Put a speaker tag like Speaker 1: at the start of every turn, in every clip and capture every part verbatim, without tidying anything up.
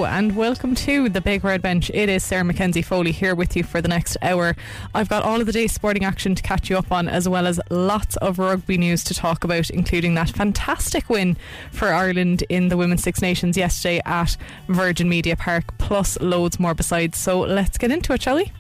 Speaker 1: Hello and welcome to the Big Red Bench. It is Sarah Mackenzie Foley here with you for the next hour. I've got all of the day's sporting action to catch you up on, as well as lots of rugby news to talk about, including that fantastic win for Ireland in the Women's Six Nations yesterday at Virgin Media Park, plus loads more besides. So let's get into it, shall we?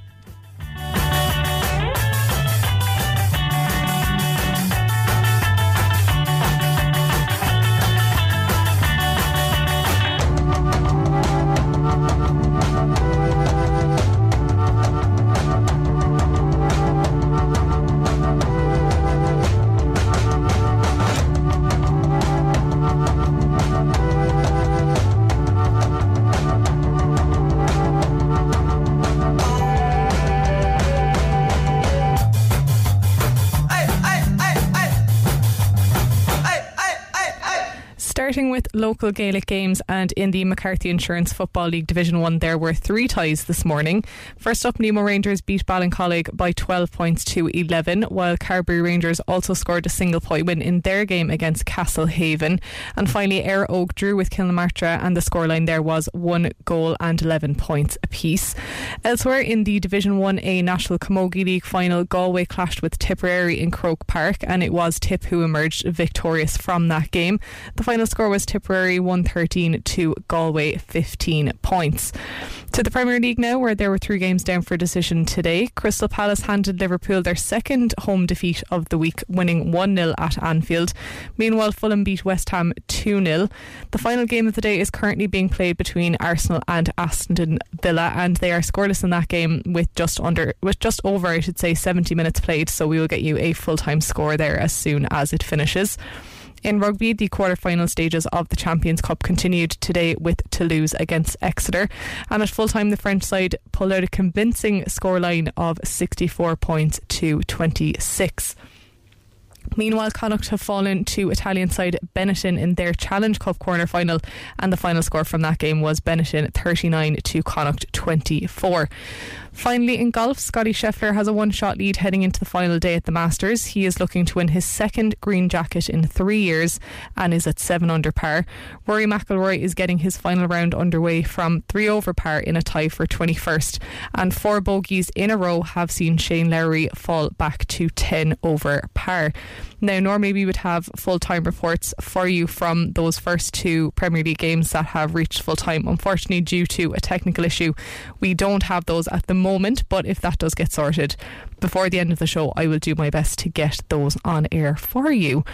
Speaker 1: Starting with local Gaelic games, and in the McCarthy Insurance Football League Division one there were three ties this morning. First up, Nemo Rangers beat Ballincollig by twelve points to eleven, while Carbery Rangers also scored a single point win in their game against Castlehaven. And finally, Ayr Oak drew with Kilnamartyra, and the scoreline there was one goal and eleven points apiece. Elsewhere in the Division one A National Camogie League final, Galway clashed with Tipperary in Croke Park, and it was Tip who emerged victorious from that game. The final score was Tipperary one thirteen to Galway fifteen points. To the Premier League now, where there were three games down for decision today. Crystal Palace handed Liverpool their second home defeat of the week, winning one nil at Anfield. Meanwhile, Fulham beat West Ham two nil. The final game of the day is currently being played between Arsenal and Aston Villa, and they are scoreless in that game with just under, with just over, I should say, seventy minutes played. So we will get you a full-time score there as soon as it finishes. In rugby, the quarter-final stages of the Champions Cup continued today with Toulouse against Exeter, and at full-time the French side pulled out a convincing scoreline of sixty-four points to twenty-six. Meanwhile, Connacht have fallen to Italian side Benetton in their Challenge Cup quarter-final, and the final score from that game was Benetton thirty-nine to Connacht twenty-four. Finally, in golf, Scotty Scheffler has a one-shot lead heading into the final day at the Masters. He is looking to win his second green jacket in three years and is at seven under par. Rory McIlroy is getting his final round underway from three over par in a tie for twenty-first, and four bogeys in a row have seen Shane Lowry fall back to ten over par. Now, normally we would have full-time reports for you from those first two Premier League games that have reached full-time. Unfortunately, due to a technical issue, we don't have those at the moment, but if that does get sorted before the end of the show, I will do my best to get those on air for you.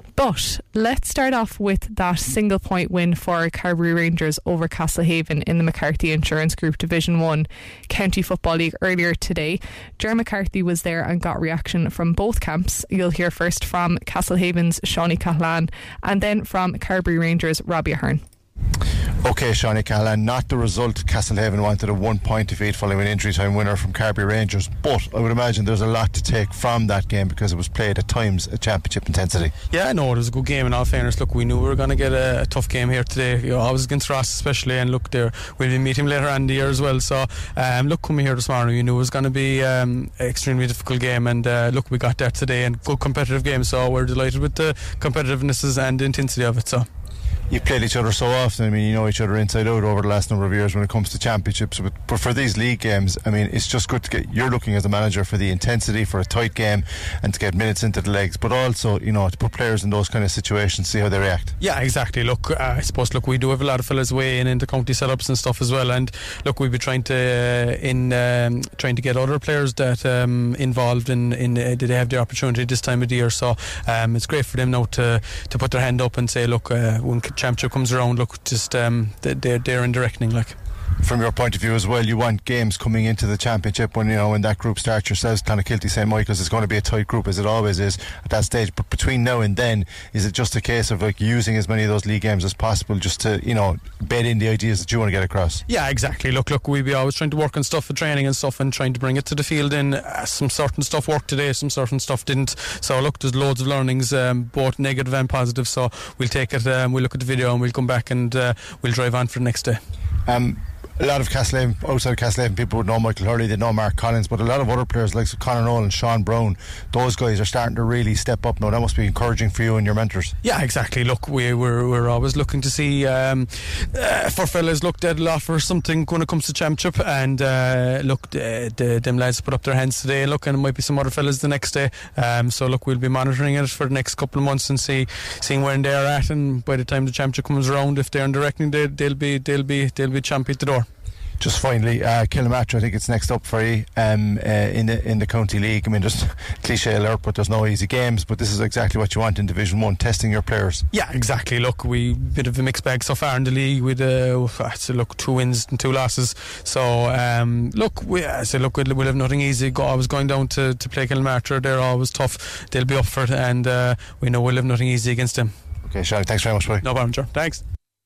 Speaker 1: But let's start off with that single point win for Carbery Rangers over Castlehaven in the McCarthy Insurance Group Division one County Football League earlier today. Ger McCarthy was there and got reaction from both camps. You'll hear first from Castlehaven's Shawnee Cahalane and then from Carbery Rangers' Robbie Ahern.
Speaker 2: OK, Shawnee Cahalane, not the result Castlehaven wanted, a one point defeat following an injury time winner from Carbery Rangers, but I would imagine there's a lot to take from that game because it was played at times at championship intensity.
Speaker 3: Yeah, no, it was a good game in all fairness. Look, we knew we were going to get a, a tough game here today, you know, always against Ross especially, and look, there we'll be meeting him later on in the year as well, so um, look, coming here this morning we knew it was going to be um, an extremely difficult game, and uh, look, we got there today, and good competitive game, so we're delighted with the competitiveness and the intensity of it. So
Speaker 2: you've played each other so often, I mean, you know each other inside out over the last number of years when it comes to championships, but, but for these league games, I mean, it's just good to get, you're looking as a manager for the intensity, for a tight game and to get minutes into the legs, but also, you know, to put players in those kind of situations, see how they react.
Speaker 3: Yeah, exactly. Look, uh, I suppose, look, we do have a lot of fellas away in into county setups and stuff as well, and look, we've been trying to uh, in um, trying to get other players that um, involved in, in uh, did they have the opportunity this time of the year, so um, it's great for them now to, to put their hand up and say, look, uh, when championship comes around, look, just um, they're, they're in the reckoning, like.
Speaker 2: From your point of view as well, you want games coming into the championship when, you know, when that group starts yourselves, Clonakilty, Saint Michael's, it's going to be a tight group as it always is at that stage, but between now and then, is it just a case of like using as many of those league games as possible just to, you know, bed in the ideas that you want to get across?
Speaker 3: Yeah, exactly. Look, look, we'll be always trying to work on stuff with training and stuff and trying to bring it to the field, and uh, some certain stuff worked today, some certain stuff didn't, so look, there's loads of learnings, um, both negative and positive, so we'll take it, um, we'll look at the video and we'll come back and uh, we'll drive on for the next day.
Speaker 2: Um A lot of Castlehaven, outside of Castlehaven, people would know Michael Hurley, they know Mark Collins, but a lot of other players like Conor Nolan, Sean Brown, those guys are starting to really step up now. That must be encouraging for you and your mentors.
Speaker 3: Yeah, exactly. Look, we, we're, we're always looking to see um, uh, for fellas, look, they'll offer something when it comes to championship, and uh, look, the, the, them lads put up their hands today, look, and it might be some other fellas the next day. Um, so look, we'll be monitoring it for the next couple of months and see seeing where they're at, and by the time the championship comes around, if they're in the reckoning, they, they'll be they'll be they'll be champion at the door.
Speaker 2: Just finally, uh, Kilnamartyr, I think it's next up for you um, uh, in the in the county league. I mean, just cliche alert, but there's no easy games. But this is exactly what you want in Division One, testing your players.
Speaker 3: Yeah, exactly. Look, we bit of a mixed bag so far in the league with uh, so look two wins and two losses. So um, look, we I say look we'll, we'll have nothing easy. Go, I was going down to, to play Kilnamartyr. They're always tough. They'll be up for it, and uh, we know we'll have nothing easy against them.
Speaker 2: Okay, Sean, thanks very much, buddy.
Speaker 3: No problem, sure. Thanks.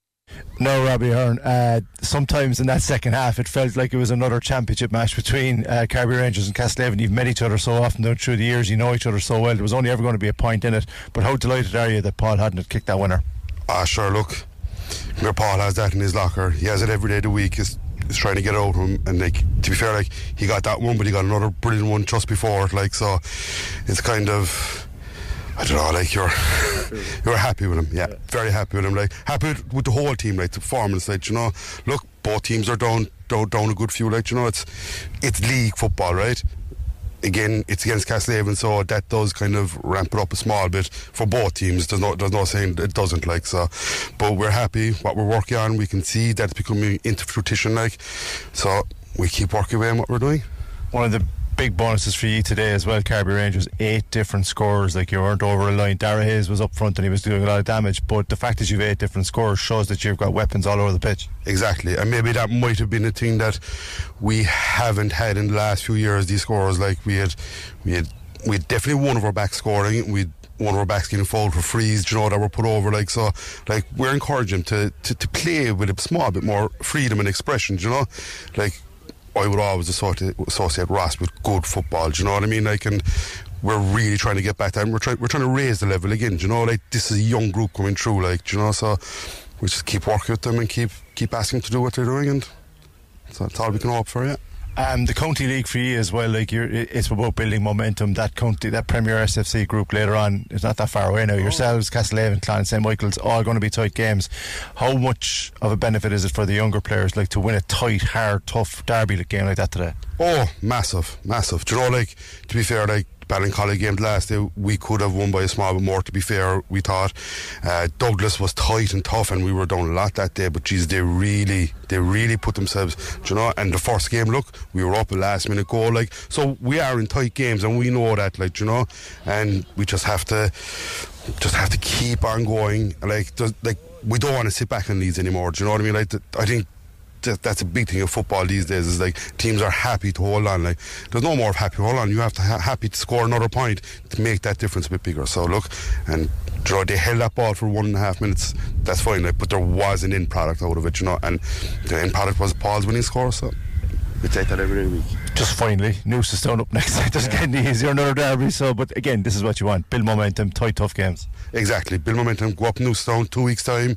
Speaker 2: No, Robbie Hearn, uh, sometimes in that second half it felt like it was another championship match between uh, Carbery Rangers and Castlehaven. You've met each other so often down through the years, you know each other so well. There was only ever going to be a point in it, but how delighted are you that Paul Hadden had kicked that winner?
Speaker 4: Ah, sure, look, where Paul has that in his locker, he has it every day of the week. He's, he's trying to get out of him, and like, to be fair, like, he got that one, but he got another brilliant one just before it, like, so it's kind of, I don't know, like, you're you're happy with him, yeah, yeah, very happy with him, like, happy with, with the whole team, like, the performance, like, you know, look, both teams are down, down, down a good few, like, you know, it's it's league football, right? Again, it's against Castlehaven, so that does kind of ramp it up a small bit for both teams. There's no, there's no saying it doesn't, like, so, but we're happy, what we're working on, we can see that it's becoming into fruition, like, so we keep working away on what we're doing.
Speaker 2: One of the big bonuses for you today as well, Carbery Rangers, eight different scorers. Like, you weren't over a line. Dara Hayes was up front and he was doing a lot of damage, but the fact that you've eight different scorers shows that you've got weapons all over the pitch.
Speaker 4: Exactly, and maybe that might have been a thing that we haven't had in the last few years, these scorers. Like, we had we had we had definitely one of our backs scoring, we'd one of our backs getting fouled for frees, you know, that were put over, like, so, like, we're encouraging them to, to, to play with a small bit more freedom and expression, you know, like, I would always associate, associate Ross with good football, do you know what I mean? Like, and we're really trying to get back there, and we're trying we're trying to raise the level again, do you know? Like, this is a young group coming through, like, do you know? So we just keep working with them and keep keep asking them to do what they're doing, and so that's all we can hope for, yeah.
Speaker 2: Um, the county league for you as well, like, you're, it's about building momentum. That county, that Premier S F C group later on is not that far away now. Oh. Yourselves, Castlehaven, Clon, Saint Michael's, all going to be tight games. How much of a benefit is it for the younger players, like, to win a tight, hard, tough derby game like that today?
Speaker 4: Oh, massive, massive. Do you know, like, to be fair, like, Ballincollig game last day, we could have won by a small bit more, to be fair, we thought. Uh, Douglas was tight and tough, and we were down a lot that day, but geez, they really they really put themselves, do you know, and the first game, look, we were up a last minute goal, like, so we are in tight games, and we know that, like, do you know, and we just have to just have to keep on going, like, like, we don't want to sit back on these anymore, do you know what I mean? Like, I think that's a big thing of football these days, is like, teams are happy to hold on. Like, there's no more of happy to hold on, you have to ha- happy to score another point to make that difference a bit bigger. So look, and you know, they held that ball for one and a half minutes, that's fine, like, but there was an end product out of it, you know, and the end product was Paul's winning score, so we take that every week.
Speaker 2: Just finally, Noose is down up next. Just yeah. Getting easier, another derby. So, but again, this is what you want: build momentum, tight, tough games.
Speaker 4: Exactly, build momentum. Go up Newcestown two weeks time,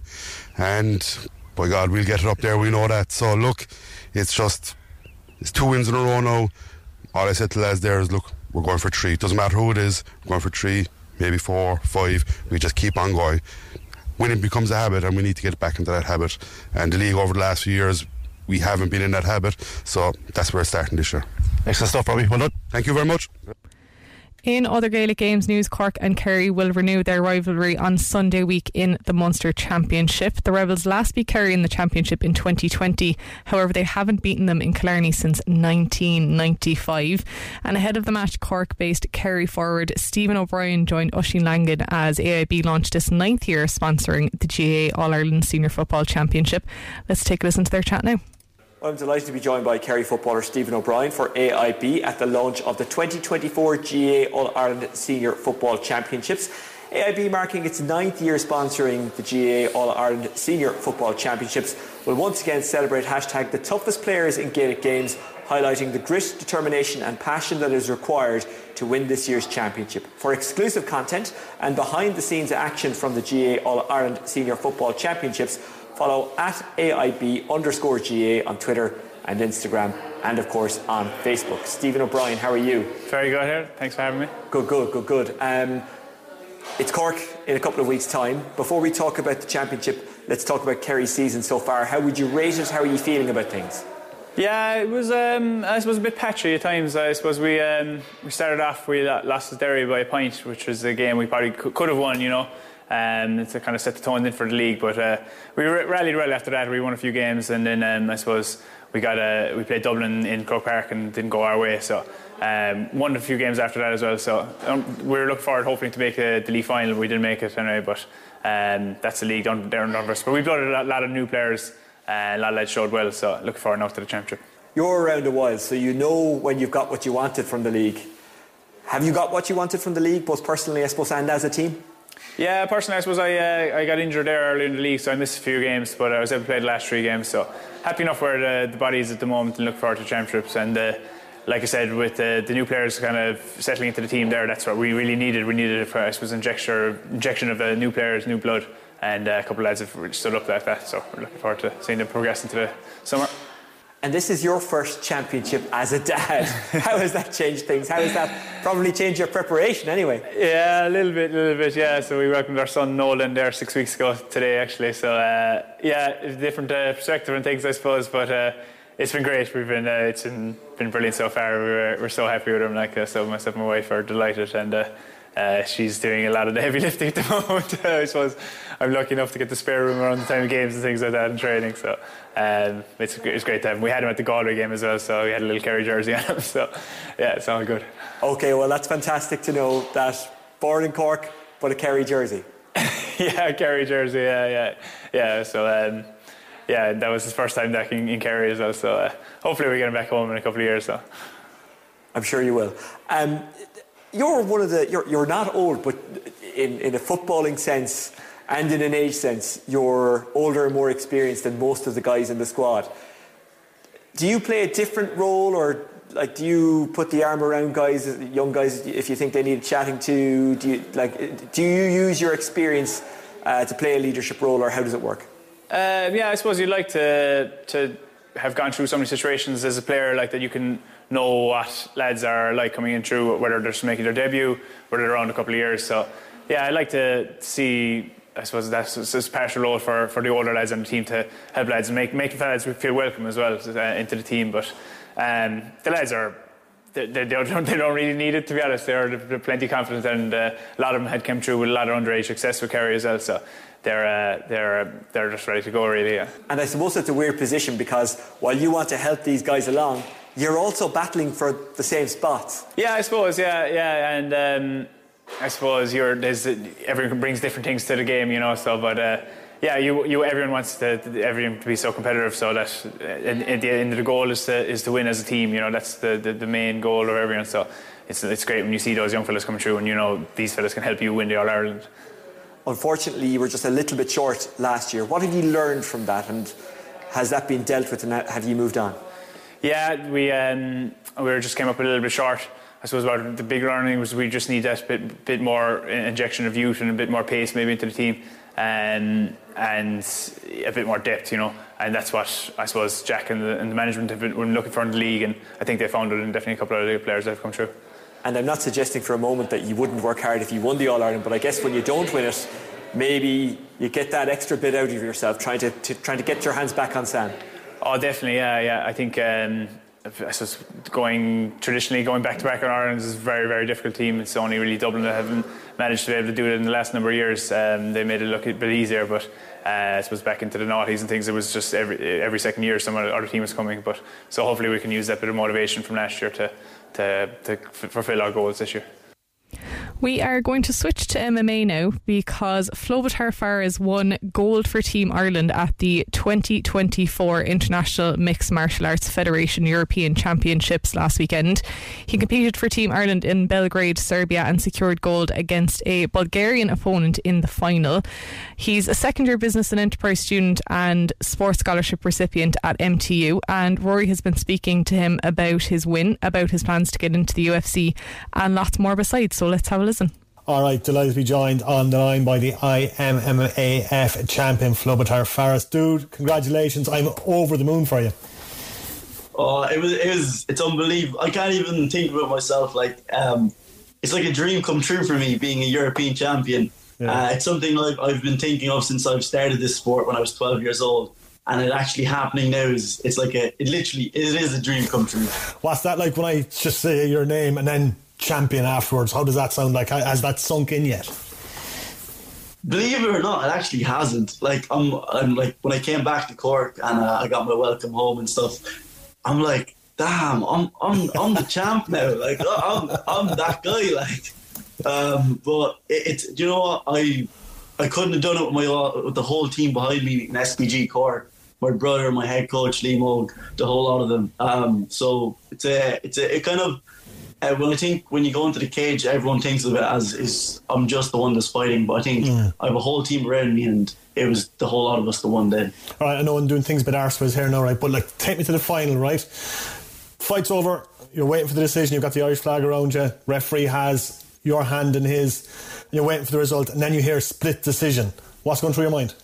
Speaker 4: and by God, we'll get it up there, we know that. So look, it's just, it's two wins in a row now. All I said to the lads there is, look, we're going for three. It doesn't matter who it is, we're going for three, maybe four, five. We just keep on going. Winning becomes a habit, and we need to get back into that habit. And the league over the last few years, we haven't been in that habit, so that's where it's starting this year.
Speaker 2: Excellent stuff, Robbie. Well done.
Speaker 4: Thank you very much.
Speaker 1: In other Gaelic Games news, Cork and Kerry will renew their rivalry on Sunday week in the Munster Championship. The Rebels last beat Kerry in the Championship in twenty twenty. However, they haven't beaten them in Killarney since nineteen ninety-five. And ahead of the match, Cork-based Kerry forward Stephen O'Brien joined Oisín Langan as A I B launched its ninth year sponsoring the G A A All-Ireland Senior Football Championship. Let's take a listen to their chat now.
Speaker 5: I'm delighted to be joined by Kerry footballer Stephen O'Brien for A I B at the launch of the twenty twenty-four G A A All-Ireland Senior Football Championships. A I B, marking its ninth year sponsoring the G A A All-Ireland Senior Football Championships, will once again celebrate hashtag the toughest players in Gaelic Games, highlighting the grit, determination and passion that is required to win this year's championship. For exclusive content and behind the scenes action from the G A A All-Ireland Senior Football Championships, Follow at A I B underscore G A on Twitter and Instagram, and of course on Facebook. Stephen O'Brien, how are you?
Speaker 6: Very good here. Thanks for having me.
Speaker 5: Good, good, good, good. Um, it's Cork in a couple of weeks' time. Before we talk about the championship, let's talk about Kerry's season so far. How would you rate it? How are you feeling about things?
Speaker 6: Yeah, it was. Um, I suppose a bit patchy at times. I suppose we um, we started off, we lost to Derry by a point, which was a game we probably could have won, you know, um, to kind of set the tone in for the league. But uh, we rallied well after that. We won a few games, and then um, I suppose we got a, we played Dublin in Croke Park and didn't go our way. So um, won a few games after that as well. So um, we were looking forward, hoping to make a, the league final. We didn't make it anyway, but um, that's the league down there in numbers. But we brought a lot of new players. Uh, a lot of lads showed well, so looking forward now to the championship.
Speaker 5: You're around a while, so you know when you've got what you wanted from the league. Have you got what you wanted from the league, both personally, I suppose, and as a team?
Speaker 6: Yeah, personally, I suppose I uh, I got injured there early in the league, so I missed a few games, but I was able to play the last three games, so happy enough where the, the body is at the moment and look forward to championships. And uh, like I said, with uh, the new players kind of settling into the team there, that's what we really needed. We needed, I suppose, injection, injection of uh, new players, new blood. And uh, a couple of lads have stood up like that, so we're looking forward to seeing them progress into the summer.
Speaker 5: And this is your first championship as a dad. How has that changed things? How has that probably changed your preparation anyway?
Speaker 6: Yeah, a little bit, a little bit, yeah. So we welcomed our son Nolan there six weeks ago today, actually. So uh, yeah, it's a different uh, perspective on things, I suppose, but uh, it's been great. We've been, uh, it's been, been brilliant so far. We're, we're so happy with him. Like, uh, so myself and my wife are delighted, and uh, Uh, she's doing a lot of the heavy lifting at the moment. I suppose I'm lucky enough to get the spare room around the time of games and things like that and training. So um, it's, it's great to have him. We had him at the Galway game as well, so we had a little Kerry jersey on him. So yeah, it's all good.
Speaker 5: Okay, well that's fantastic to know that born in Cork, but a Kerry jersey.
Speaker 6: Yeah, Kerry jersey. Yeah, yeah, yeah. So um, yeah, that was his first time back in, in Kerry as well. So uh, hopefully we get him back home in a couple of years. So
Speaker 5: I'm sure you will. Um, You're one of the. You're, you're not old, but in, in a footballing sense and in an age sense, you're older and more experienced than most of the guys in the squad. Do you play a different role, or like do you put the arm around guys, young guys, if you think they need chatting to? Do you like? Do you use your experience uh, to play a leadership role, or how does it work?
Speaker 6: Uh, yeah, I suppose you'd like to to have gone through so many situations as a player, like that you can know what lads are like coming in through, whether they're just making their debut, whether they're around a couple of years. So yeah, I like to see, I suppose that's a partial role for, for the older lads on the team to help lads and make, make the lads feel welcome as well uh, into the team. But um, the lads are, they, they, don't, they don't really need it, to be honest. They're, they're plenty confident, and uh, a lot of them had come through with a lot of underage success with Kerry as well. So they're uh, they're uh, they're just ready to go, really. Yeah.
Speaker 5: And I suppose it's a weird position, because while you want to help these guys along, you're also battling for the same spots. Yeah,
Speaker 6: I suppose. Yeah, yeah, and um, I suppose you're. There's everyone brings different things to the game, you know. So, but uh, yeah, you you everyone wants to everyone to be so competitive, so that at the end of the goal is to is to win as a team. You know, that's the, the, the main goal of everyone. So it's it's great when you see those young fellas coming through, and you know these fellas can help you win the All Ireland.
Speaker 5: Unfortunately, you were just a little bit short last year. What have you learned from that, and has that been dealt with, and have you moved on?
Speaker 6: Yeah, we um, we just came up a little bit short. I suppose about the big learning was we just need that bit bit more injection of youth and a bit more pace maybe into the team, and and a bit more depth, you know. And that's what I suppose Jack and the, and the management have been looking for in the league, and I think they found it in definitely a couple of the players that have come through.
Speaker 5: And I'm not suggesting for a moment that you wouldn't work hard if you won the All Ireland, but I guess when you don't win it, maybe you get that extra bit out of yourself, trying to, to trying to get your hands back on sand.
Speaker 6: Oh, definitely, yeah, yeah. I think um, I suppose going traditionally going back to back on Ireland is a very, very difficult team. It's only really Dublin that haven't managed to be able to do it in the last number of years. Um, they made it look a bit easier, but uh, I suppose back into the noughties and things, it was just every every second year some other team was coming. But so hopefully we can use that bit of motivation from last year to to, to fulfil our goals this year.
Speaker 1: We are going to switch to M M A now, because Flobhadar Farah's won gold for Team Ireland at the twenty twenty-four International Mixed Martial Arts Federation European Championships last weekend. He competed for Team Ireland in Belgrade, Serbia, and secured gold against a Bulgarian opponent in the final. He's a second year business and enterprise student and sports scholarship recipient at M T U, and Rory has been speaking to him about his win, about his plans to get into the U F C, and lots more besides. So let's have a listen.
Speaker 7: All right, delighted to be joined on the line by the I M M A F champion Flubbertar Farris. Dude, congratulations. I'm over the moon for you.
Speaker 8: Oh, it was, it was, it's unbelievable. I can't even think about myself. Like, um, it's like a dream come true for me being a European champion. Yeah. Uh, it's something like I've been thinking of since I've started this sport when I was twelve years old. And it actually happening now is, it's like a, it literally, it is a dream come true.
Speaker 7: What's that like when I just say your name and then champion afterwards? How does that sound like? Has that sunk in yet?
Speaker 8: Believe it or not, it actually hasn't. Like, I'm, I'm like, when I came back to Cork and uh, I got my welcome home and stuff, I'm like, damn, I'm I'm I'm the champ now. Like, I'm I'm that guy. Like, um, but it, it's, you know what, I I couldn't have done it with my with the whole team behind me in S P G Cork. My brother, my head coach Lee Moog, the whole lot of them. Um, so it's a it's a it kind of uh, when I think when you go into the cage, everyone thinks of it as is I'm just the one that's fighting, but I think mm. I have a whole team around me and it was the whole lot of us the one then. All
Speaker 7: right, I know I'm doing things a bit arseways here now, right? But like, take me to the final, right? Fight's over. You're waiting for the decision. You've got the Irish flag around you. Referee has your hand in his. And you're waiting for the result, and then you hear split decision. What's going through your mind?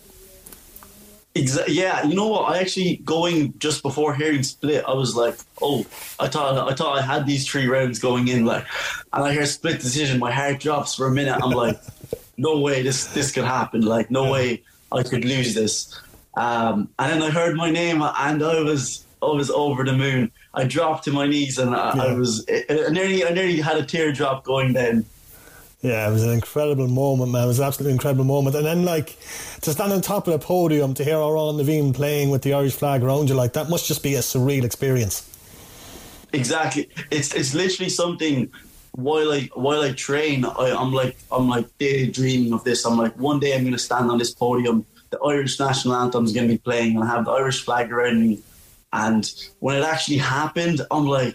Speaker 8: Exactly. Yeah, you know what? I actually going just before hearing split, I was like, oh, I thought I thought I had these three rounds going in, like, and I hear split decision. My heart drops for a minute. I'm like, no way, this this could happen. Like, no way I could lose this. Um, and then I heard my name, and I was I was over the moon. I dropped to my knees, and I, yeah. I was I nearly I nearly had a teardrop going down.
Speaker 7: Yeah, it was an incredible moment, man. It was an absolutely incredible moment. And then, like, to stand on top of the podium, to hear Oran Levine playing with the Irish flag around you, like, that must just be a surreal experience.
Speaker 8: Exactly. It's it's literally something. While I while I train, I, I'm like I'm like daydreaming of this. I'm like, one day I'm going to stand on this podium. The Irish national anthem is going to be playing, and I have the Irish flag around me. And when it actually happened, I'm like,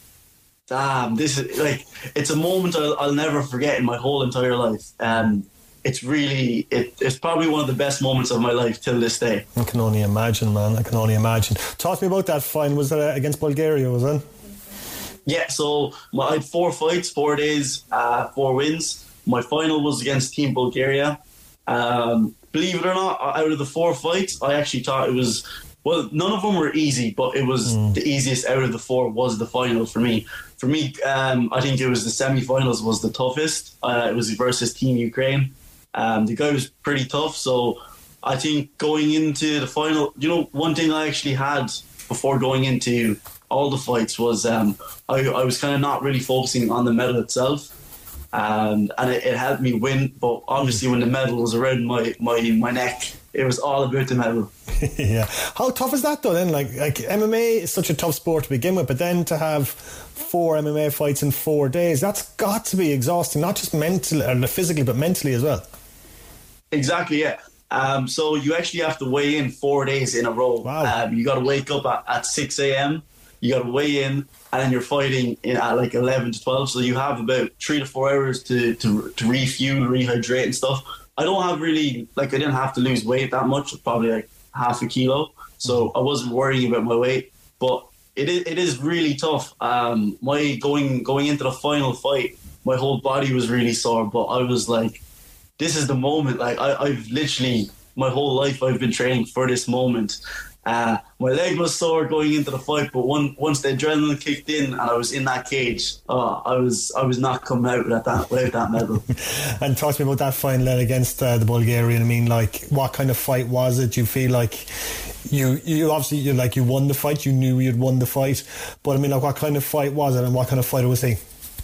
Speaker 8: damn, this is like, it's a moment I'll, I'll never forget in my whole entire life. Um, it's really, it, it's probably one of the best moments of my life till this day.
Speaker 7: I can only imagine, man. I can only imagine. Talk to me about that fight. Was that against Bulgaria, was it?
Speaker 8: Yeah, so my, I had four fights, four days, uh, four wins. My final was against Team Bulgaria. Um, believe it or not, out of the four fights, I actually thought it was, well, none of them were easy, but it was mm. the easiest out of the four was the final for me. For me, um, I think it was the semi-finals was the toughest. Uh, it was versus Team Ukraine. Um, the guy was pretty tough, so I think going into the final, you know, one thing I actually had before going into all the fights was um, I, I was kind of not really focusing on the medal itself, um, and it, it helped me win. But obviously, when the medal was around my, my, my neck, it was all about the medal.
Speaker 7: Yeah, how tough is that though? Then, like, like M M A is such a tough sport to begin with, but then to have four M M A fights in four days, that's got to be exhausting, not just mentally or physically, but mentally as well.
Speaker 8: Exactly. Yeah. Um, so you actually have to weigh in four days in a row.
Speaker 7: Wow.
Speaker 8: Um, you got to wake up at, at six a.m. You got to weigh in, and then you're fighting in at like eleven to twelve. So you have about three to four hours to, to, to refuel, rehydrate and stuff. I don't have really, like, I didn't have to lose weight that much, probably like half a kilo. So I wasn't worrying about my weight, but it is, it is really tough. Um, my going, going into the final fight, my whole body was really sore, but I was like, this is the moment. Like, I, I've literally, my whole life I've been training for this moment. Uh, my leg was sore going into the fight, but one, once the adrenaline kicked in and I was in that cage, uh, I was I was not coming out without that, without that medal.
Speaker 7: And talk to me about that final then against uh, the Bulgarian. I mean, like, what kind of fight was it? Do you feel like you you obviously you like you won the fight, you knew you'd won the fight, but I mean, like, what kind of fight was it, and what kind of fighter was he?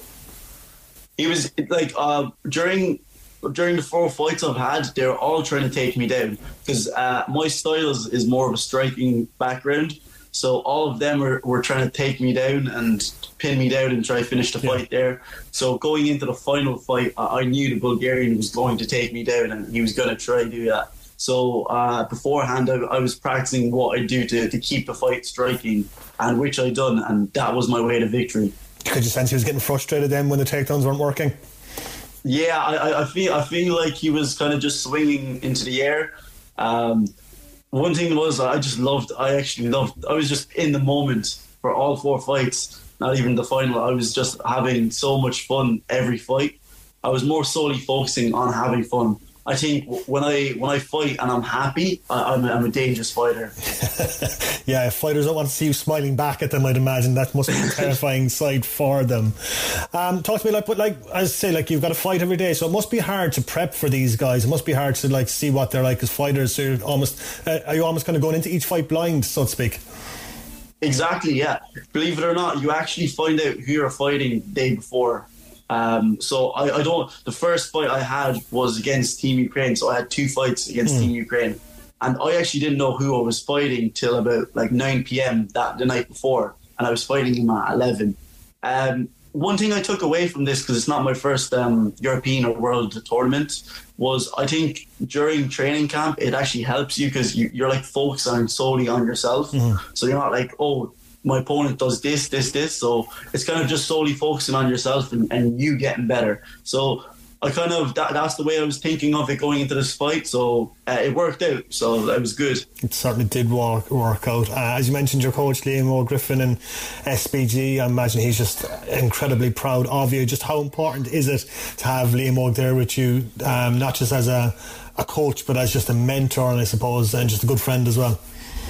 Speaker 8: He was like uh, during. During the four fights I've had, they're all trying to take me down because uh, my style is, is more of a striking background. So all of them were, were trying to take me down and pin me down and try to finish the yeah. fight there. So going into the final fight, I, I knew the Bulgarian was going to take me down and he was going to try to do that. So uh, beforehand, I, I was practicing what I do to, to keep the fight striking, and which I done, and that was my way to victory.
Speaker 7: Could you sense he was getting frustrated then when the takedowns weren't working?
Speaker 8: Yeah, I, I feel I feel like he was kind of just swinging into the air. Um, one thing was I just loved. I actually loved. I was just in the moment for all four fights. Not even the final. I was just having so much fun every fight. I was more solely focusing on having fun. I think when I when I fight and I'm happy, I, I'm, I'm a dangerous fighter.
Speaker 7: Yeah, if fighters don't want to see you smiling back at them, I'd imagine that must be a terrifying sight for them. Um, talk to me like, but like as I say, like you've got to fight every day, so it must be hard to prep for these guys. It must be hard to like see what they're like as fighters. So you're almost, uh, are you almost kind of going into each fight blind, so to speak?
Speaker 8: Exactly. Yeah. Believe it or not, you actually find out who you're fighting the day before. Um, so I, I don't. The first fight I had was against Team Ukraine, so I had two fights against mm. Team Ukraine, and I actually didn't know who I was fighting till about like nine p.m. that the night before, and I was fighting him at eleven. Um, one thing I took away from this, because it's not my first um, European or World tournament, was I think during training camp it actually helps you because you, you're like focusing solely on yourself, mm. so you're not like, oh, my opponent does this, this, this. So it's kind of just solely focusing on yourself and, and you getting better. So I kind of, that, that's the way I was thinking of it going into this fight. So uh, it worked out. So that was good.
Speaker 7: It certainly did work, work out. Uh, as you mentioned, your coach, Liam O'Griffin and S B G, I imagine he's just incredibly proud of you. Just how important is it to have Liam O'G there with you, um, not just as a, a coach, but as just a mentor, and I suppose, and just a good friend as well?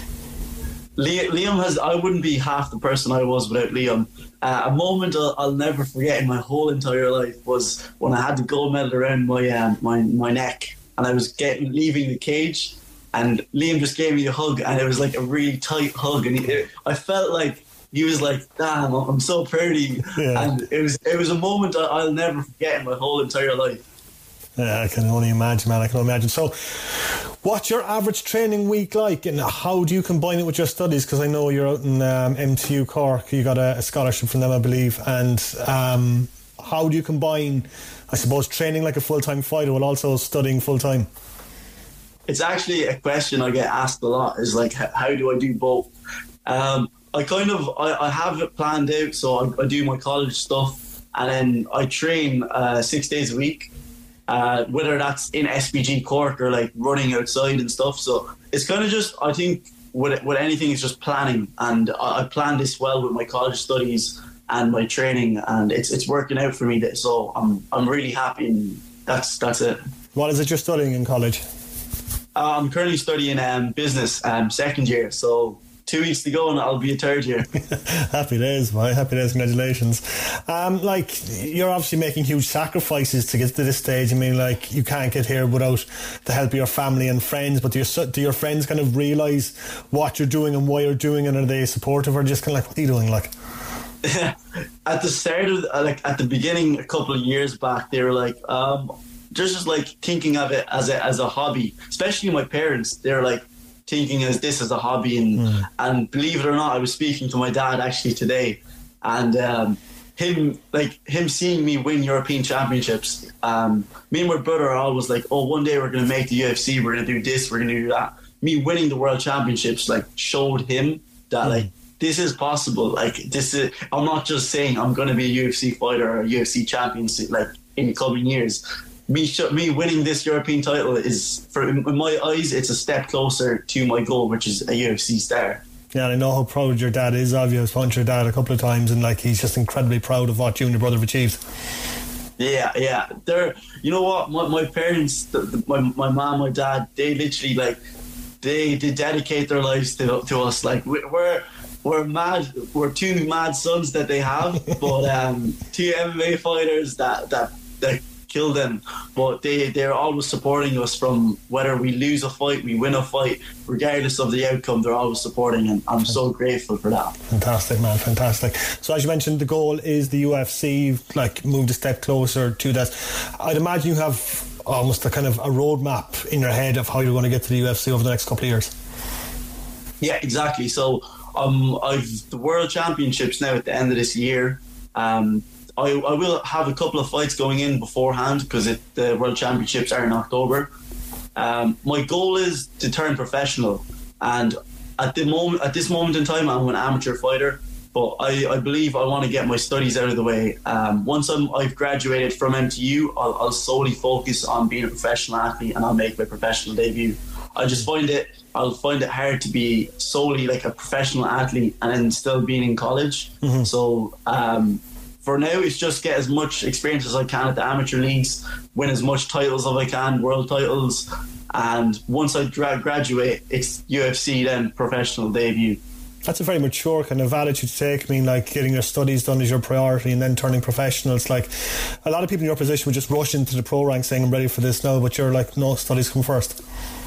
Speaker 8: Liam has, I wouldn't be half the person I was without Liam. Uh, a moment I'll, I'll never forget in my whole entire life was when I had the gold medal around my um, my my neck, and I was getting leaving the cage, and Liam just gave me a hug, and it was like a really tight hug, and he, it, I felt like he was like, "Damn, I'm so proud of you," yeah. And it was it was a moment I'll never forget in my whole entire life.
Speaker 7: Yeah, I can only imagine, man. I can only imagine. So, what's your average training week like, and how do you combine it with your studies? Because I know you're out in um, M T U Cork. You got a, a scholarship from them, I believe. And um, how do you combine, I suppose, training like a full-time fighter while also studying full-time?
Speaker 8: It's actually a question I get asked a lot. Is like, how do I do both? Um, I kind of I, I have it planned out. So I, I do my college stuff, and then I train uh, six days a week. Uh, whether that's in S B G Cork or like running outside and stuff. So it's kind of just, I think with, with anything, it's just planning. And I, I planned this well with my college studies and my training, and it's it's working out for me. So I'm I'm really happy, and that's that's it.
Speaker 7: What is it you're studying in college?
Speaker 8: Uh, I'm currently studying um, business, um, second year. So two weeks to go and I'll be a third year.
Speaker 7: Happy days, boy. Happy days. Congratulations. Um, like, you're obviously making huge sacrifices to get to this stage. I mean, like, you can't get here without the help of your family and friends, but do your, do your friends kind of realise what you're doing and why you're doing, and are they supportive, or just kind of like, what are you doing, like?
Speaker 8: At the start of, like, at the beginning, a couple of years back, they were like, um, just, just like thinking of it as a, as a hobby, especially my parents. They're like, thinking as this as a hobby, and mm. and believe it or not, I was speaking to my dad actually today, and um, him like him seeing me win European championships. Um, me and my brother are always like, oh, one day we're going to make the U F C, we're going to do this, we're going to do that. Me winning the world championships like showed him that mm. like this is possible. Like this is, I'm not just saying I'm going to be a U F C fighter or a U F C champion like in the coming years. Me, me winning this European title is, for in my eyes, it's a step closer to my goal, which is a U F C star.
Speaker 7: Yeah, and I know how proud your dad is of you. I've spoken to your dad a couple of times, and like he's just incredibly proud of what you and your brother have achieved.
Speaker 8: Yeah, yeah. They're, you know what? My, my parents, the, the, my my mom, my dad, they literally like they they dedicate their lives to to us. Like we're we're mad, we're two mad sons that they have, but um, two M M A fighters that that that. kill them, but they they're always supporting us. From whether we lose a fight, we win a fight, regardless of the outcome, they're always supporting, and I'm so grateful for that.
Speaker 7: Fantastic, man, fantastic. So as you mentioned, the goal is the U F C. You've like moved a step closer to that. I'd imagine you have almost a kind of a roadmap in your head of how you're going to get to the U F C over the next couple of years.
Speaker 8: Yeah, exactly. So um I've the World Championships now at the end of this year. um I, I will have a couple of fights going in beforehand, because the World Championships are in October. Um, my goal is to turn professional, and at the moment, at this moment in time, I'm an amateur fighter. But I, I believe I want to get my studies out of the way. Um, once I'm, I've graduated from M T U, I'll, I'll solely focus on being a professional athlete, and I'll make my professional debut. I just find it, I'll find it hard to be solely like a professional athlete and then still being in college. Mm-hmm. So. Um, for now, it's just get as much experience as I can at the amateur leagues, win as much titles as I can, world titles, and once I gra- graduate, it's U F C, then professional debut.
Speaker 7: That's a very mature kind of attitude to take. I mean, like getting your studies done is your priority and then turning professional. It's like a lot of people in your position would just rush into the pro rank saying I'm ready for this now, but you're like, no, studies come first.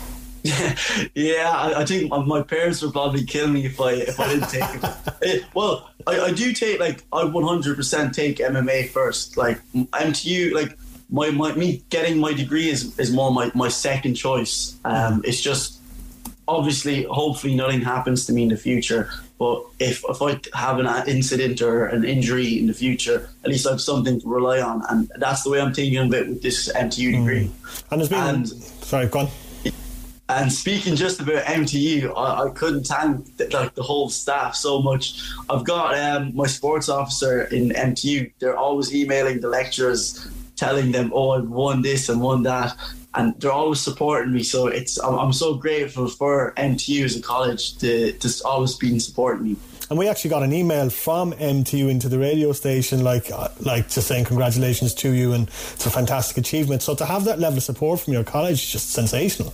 Speaker 8: Yeah, I, I think my parents would probably kill me if I if I didn't take it. it well, I, I do take, like, I one hundred percent take M M A first. Like, M T U, like, my, my me getting my degree is, is more my, my second choice. Um, it's just, obviously, hopefully nothing happens to me in the future. But if, if I have an incident or an injury in the future, at least I have something to rely on. And that's the way I'm thinking of it with this M T U degree.
Speaker 7: Mm. And there's been...
Speaker 8: And,
Speaker 7: sorry, go on.
Speaker 8: And speaking just about M T U, I, I couldn't thank the, like the whole staff so much. I've got um, my sports officer in M T U. They're always emailing the lecturers, telling them, "Oh, I've won this and won that," and they're always supporting me. So it's I'm, I'm so grateful for M T U as a college to to always be supporting me.
Speaker 7: And we actually got an email from M T U into the radio station, like uh, like just saying congratulations to you, and it's a fantastic achievement. So to have that level of support from your college is just sensational.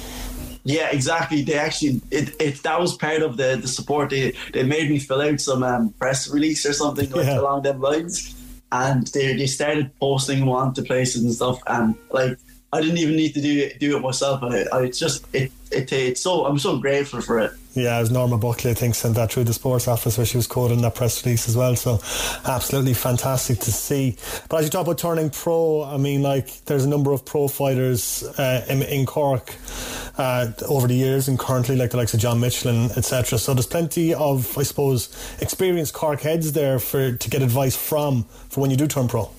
Speaker 8: Yeah, exactly. They actually, it, it that was part of the, the support. They they made me fill out some um, press release or something like
Speaker 7: yeah.
Speaker 8: along them lines, and they they started posting them onto places and stuff. And like, I didn't even need to do it, do it myself. I, I just it, it it's so I'm so grateful for it.
Speaker 7: Yeah, it was Norma Buckley, I think, sent that through the sports office where she was quoted in that press release as well. So absolutely fantastic to see. But as you talk about turning pro, I mean, like, there's a number of pro fighters uh, in, in Cork uh, over the years and currently, like the likes of John Michelin, et cetera. So there's plenty of, I suppose, experienced Cork heads there for to get advice from for when you do turn pro.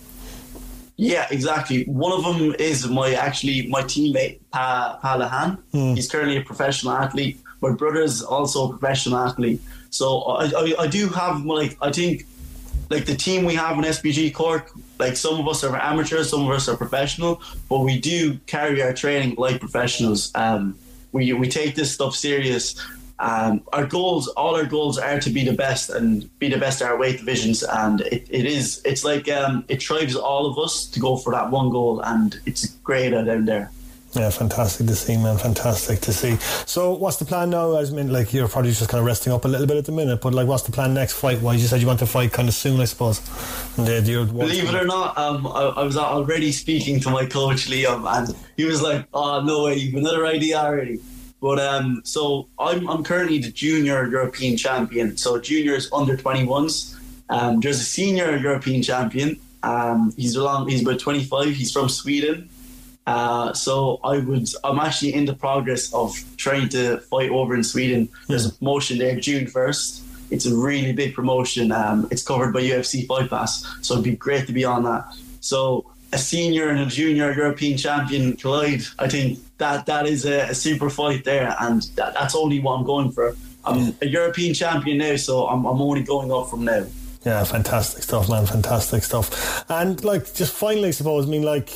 Speaker 8: Yeah, exactly. One of them is my actually my teammate, Pa, pa Lahan. Mm. He's currently a professional athlete. My brother's also a professional athlete. So I, I, I do have, like, I think, like, the team we have in S P G Cork, like, some of us are amateurs, some of us are professional, but we do carry our training like professionals. Um, we we take this stuff serious. Um, our goals, all our goals are to be the best and be the best at our weight divisions. And it, it is, it's like, um, it drives all of us to go for that one goal, and it's great down there.
Speaker 7: Yeah, fantastic to see, man. Fantastic to see. So what's the plan now? I mean, like, you're probably just kind of resting up a little bit at the minute, but like, what's the plan next fight wise? You said you want to fight kind of soon, I suppose. And, uh,
Speaker 8: Believe it or not, um, I, I was already speaking to my coach Liam, and he was like, "Oh, no way, you've another idea already." But um, so I'm I'm currently the junior European champion. So juniors under twenty-ones. Um, there's a senior European champion. Um, he's along. He's about twenty-five. He's from Sweden. Uh, so I would, I'm actually in the progress of trying to fight over in Sweden. There's a promotion there June first. It's a really big promotion. Um, it's covered by U F C Fight Pass, so it'd be great to be on that. So a senior and a junior European champion collide. I think that that is a, a super fight there, and that, that's only what I'm going for. I'm a European champion now, so I'm, I'm only going up from now.
Speaker 7: Yeah, fantastic stuff, man. Fantastic stuff. And like, just finally, I suppose, I mean, like,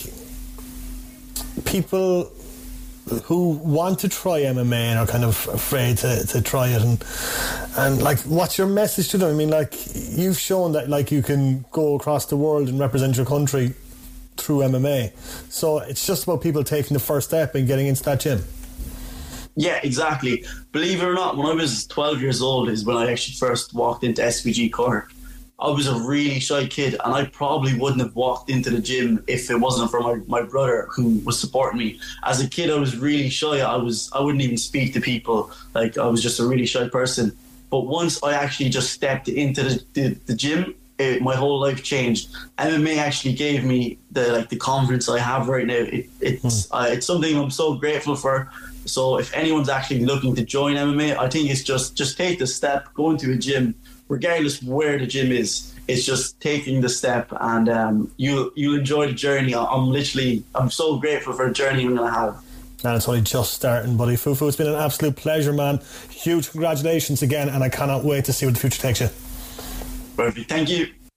Speaker 7: people who want to try M M A and are kind of afraid to, to try it, and and like, what's your message to them? I mean, like, you've shown that, like, you can go across the world and represent your country through M M A, so it's just about people taking the first step and getting into that gym.
Speaker 8: Yeah, exactly. Believe it or not, when I was twelve years old is when I actually first walked into S P G Cork. I was a really shy kid, and I probably wouldn't have walked into the gym if it wasn't for my, my brother who was supporting me. As a kid, I was really shy. I was I wouldn't even speak to people. Like, I was just a really shy person. But once I actually just stepped into the, the, the gym, it, my whole life changed. M M A actually gave me the like the confidence I have right now. It, it's mm. uh, it's something I'm so grateful for. So if anyone's actually looking to join M M A, I think it's just just take the step, go into a gym, regardless where the gym is. It's just taking the step, and um, you you'll enjoy the journey. I'm literally I'm so grateful for the journey I'm going to have.
Speaker 7: And it's only just starting, buddy. Fufu, it's been an absolute pleasure, man. Huge congratulations again, and I cannot wait to see where the future takes you.
Speaker 8: Perfect. Thank you.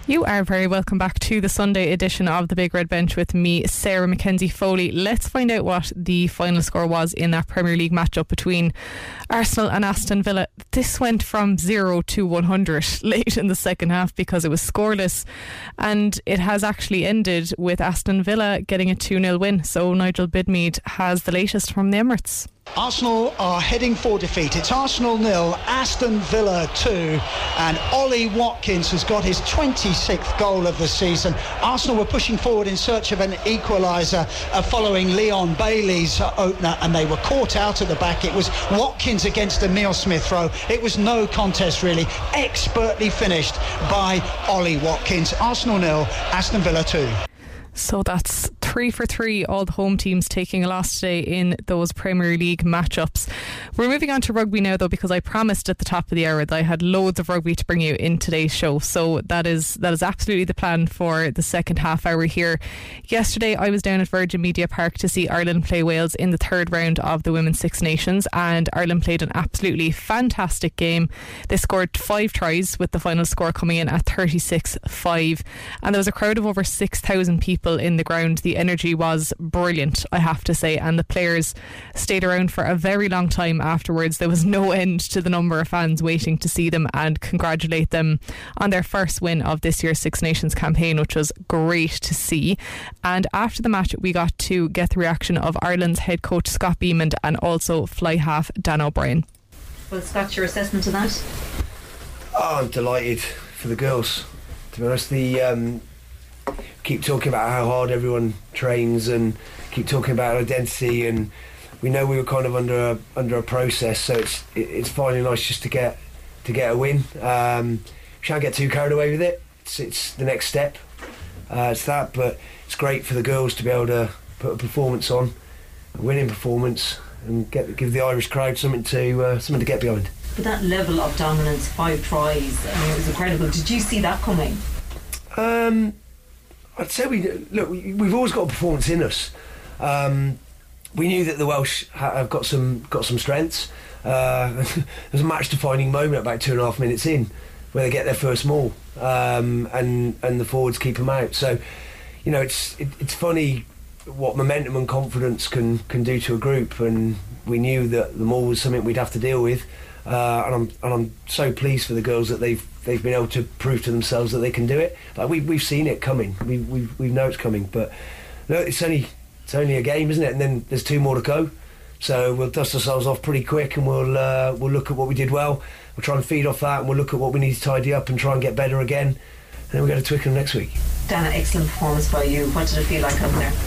Speaker 1: You are very welcome back to the Sunday edition of the Big Red Bench with me, Sarah Mackenzie Foley. Let's find out what the final score was in that Premier League matchup between Arsenal and Aston Villa. This went from zero to one hundred late in the second half because it was scoreless, and it has actually ended with Aston Villa getting a two nil win. So Nigel Bidmead has the latest from the Emirates.
Speaker 9: Arsenal are heading for defeat. It's Arsenal nil, Aston Villa two, and Ollie Watkins has got his twenty-sixth goal of the season. Arsenal were pushing forward in search of an equaliser uh, following Leon Bailey's uh, opener, and they were caught out at the back. It was Watkins against Emile Smith Rowe. It was no contest really, expertly finished by Ollie Watkins. Arsenal nil, Aston Villa two.
Speaker 1: So that's three for three, all the home teams taking a loss today in those Premier League matchups. We're moving on to rugby now though, because I promised at the top of the hour that I had loads of rugby to bring you in today's show. So that is that is absolutely the plan for the second half hour here. Yesterday I was down at Virgin Media Park to see Ireland play Wales in the third round of the Women's Six Nations, and Ireland played an absolutely fantastic game. They scored five tries, with the final score coming in at thirty-six five, and there was a crowd of over six thousand people in the ground. The energy was brilliant, I have to say, and the players stayed around for a very long time afterwards. There was no end to the number of fans waiting to see them and congratulate them on their first win of this year's Six Nations campaign, which was great to see. And after the match we got to get the reaction of Ireland's head coach Scott Beamond and also fly half Dan O'Brien.
Speaker 10: Well, Scott, your assessment of that?
Speaker 11: Oh, I'm delighted for the girls, to be honest. The um keep talking about how hard everyone trains and keep talking about identity, and we know we were kind of under a, under a process, so it's it, it's finally nice just to get to get a win. Um, we shan't get too carried away with it. It's, it's the next step. Uh, it's that, but it's great for the girls to be able to put a performance on, a winning performance, and get give the Irish crowd something to uh, something to get behind.
Speaker 10: But that level of dominance, five tries, I mean, it was incredible. Did you see that coming?
Speaker 11: Um. I'd say we look. We've always got a performance in us. Um, we knew that the Welsh have got some got some strengths. Uh, there's a match-defining moment about two and a half minutes in, where they get their first maul, um, and and the forwards keep them out. So, you know, it's it, it's funny what momentum and confidence can can do to a group. And we knew that the maul was something we'd have to deal with. Uh, and I'm and I'm so pleased for the girls that they've they've been able to prove to themselves that they can do it. Like we we've seen it coming, we we we know it's coming, but no, it's only it's only a game, isn't it? And then there's two more to go, so we'll dust ourselves off pretty quick, and we'll uh, we'll look at what we did well. We'll try and feed off that, and we'll look at what we need to tidy up and try and get better again. And then we go to Twickenham next week.
Speaker 10: Dana, excellent performance by you. What did it feel like coming there?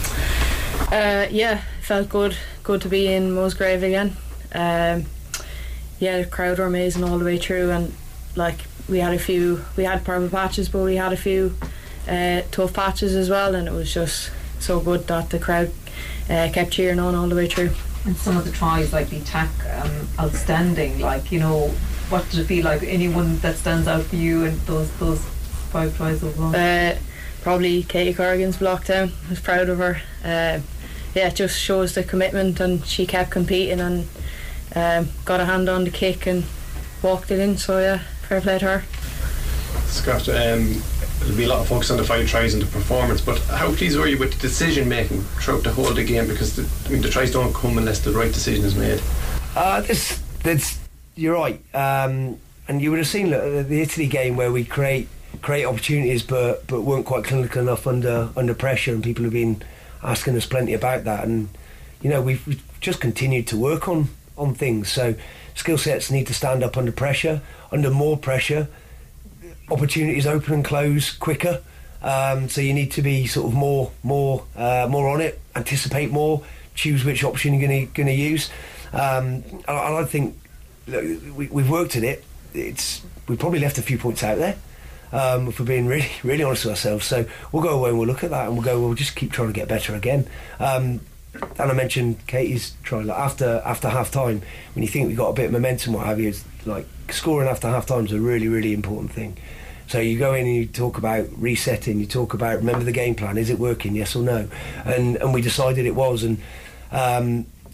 Speaker 12: Uh, yeah, felt good. Good to be in Musgrave again. Um, yeah, the crowd were amazing all the way through, and like we had a few, we had purple patches, but we had a few uh, tough patches as well, and it was just so good that the crowd uh, kept cheering on all the way through.
Speaker 10: And some of the tries, like the attack, um, outstanding. Like, you know, what did it feel like? Anyone that stands out for you in those those five tries overall?
Speaker 12: Uh, probably Katie Corrigan's block down. I was proud of her. Uh, yeah, it just shows the commitment, and she kept competing and um, got a hand on the kick and walked it in. So yeah, fair play to her.
Speaker 13: Scott, um, there'll be a lot of focus on the five tries and the performance, but how pleased were you with the decision making throughout the whole of the game? Because the, I mean, the tries don't come unless the right decision is made.
Speaker 11: Uh, this, this, you're right, um, and you would have seen look, the Italy game where we create create opportunities, but but weren't quite clinical enough under under pressure, and people have been asking us plenty about that. And you know, we've, we've just continued to work on on things. So skill sets need to stand up under pressure, under more pressure. Opportunities open and close quicker, um, so you need to be sort of more, more, uh, more on it. Anticipate more. Choose which option you're going to going to use. Um, and I, I think look, we, we've worked at it. It's we probably left a few points out there, um, if we're being really, really honest with ourselves. So we'll go away and we'll look at that and we'll go. We'll just keep trying to get better again. Um, and I mentioned Katie's try. Like after after half time, when you think we got a bit of momentum, what have you, it's like scoring after half time is a really, really important thing. So you go in and you talk about resetting, you talk about remember the game plan, is it working, yes or no? And and we decided it was, and um,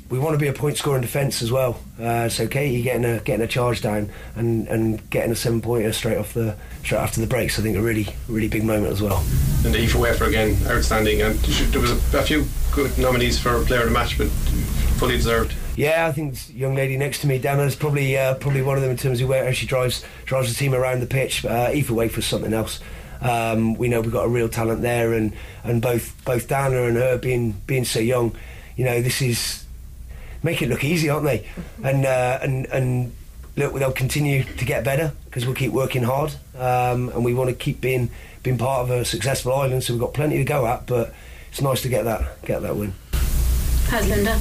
Speaker 11: we want to be a point scoring defence as well. Uh, so Katie getting a getting a charge down and, and getting a seven pointer straight off the straight after the breaks, I think a really really big moment as well.
Speaker 13: And Aoife Wafer again, outstanding, and there was a, a few good nominees for player of the match, but fully deserved.
Speaker 11: Yeah, I think this young lady next to me, Dana, is probably uh, probably one of them in terms of where she drives drives the team around the pitch. Uh, Aoife Wafer's something else. Um, we know we've got a real talent there, and, and both both Dana and her being being so young, you know, this is make it look easy, aren't they? And uh, and and look, they'll continue to get better because we'll keep working hard, um, and we want to keep being being part of a successful island. So we've got plenty to go at, but it's nice to get that get that win.
Speaker 14: How's Linda?